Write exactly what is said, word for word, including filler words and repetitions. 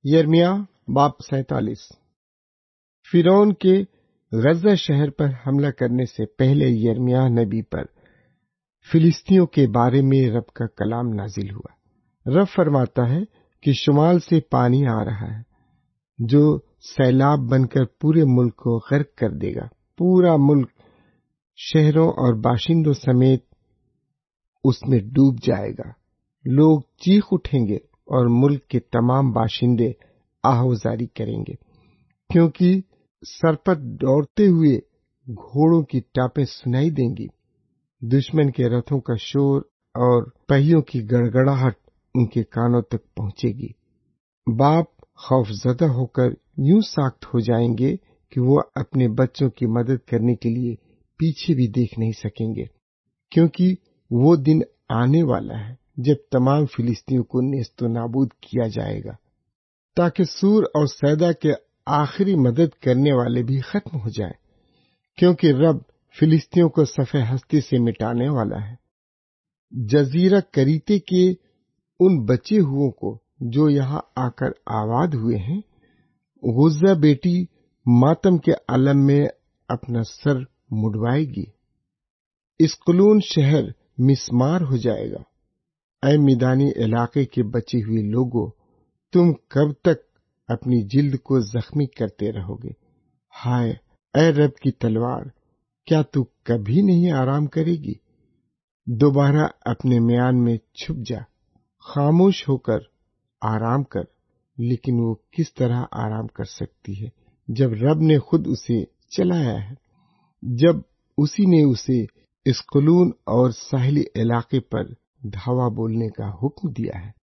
یرمیا باب سینتالیس۔ فرعون کے غزہ شہر پر حملہ کرنے سے پہلے یرمیا نبی پر فلسطینیوں کے بارے میں رب کا کلام نازل ہوا۔ رب فرماتا ہے کہ شمال سے پانی آ رہا ہے جو سیلاب بن کر پورے ملک کو غرق کر دے گا۔ پورا ملک شہروں اور باشندوں سمیت اس میں ڈوب جائے گا۔ لوگ چیخ اٹھیں گے اور ملک کے تمام باشندے آہوازاری کریں گے، کیونکہ سر پر دوڑتے ہوئے گھوڑوں کی ٹاپیں سنائی دیں گی، دشمن کے رتھوں کا شور اور پہیوں کی گڑگڑاہٹ ان کے کانوں تک پہنچے گی۔ باپ خوف زدہ ہو کر یوں ساکت ہو جائیں گے کہ وہ اپنے بچوں کی مدد کرنے کے لیے پیچھے بھی دیکھ نہیں سکیں گے، کیونکہ وہ دن آنے والا ہے جب تمام فلسطینیوں کو نیست و نابود کیا جائے گا، تاکہ سور اور سیدا کے آخری مدد کرنے والے بھی ختم ہو جائیں، کیونکہ رب فلسطینیوں کو صفحہ ہستی سے مٹانے والا ہے۔ جزیرہ کریتے کے ان بچے ہوئوں کو جو یہاں آ کر آباد ہوئے ہیں، غزہ بیٹی ماتم کے عالم میں اپنا سر مڈوائے گی۔ اسقلون شہر مسمار ہو جائے گا۔ اے میدانی علاقے کے بچے ہوئے لوگوں، تم کب تک اپنی جلد کو زخمی کرتے رہو گے؟ ہائے اے رب کی تلوار، کیا تو کبھی نہیں آرام کرے گی؟ دوبارہ اپنے میان میں چھپ جا، خاموش ہو کر آرام کر۔ لیکن وہ کس طرح آرام کر سکتی ہے جب رب نے خود اسے چلایا ہے، جب اسی نے اسے اسقلون اور ساحلی علاقے پر دھاوا بولنے کا حکم دیا ہے؟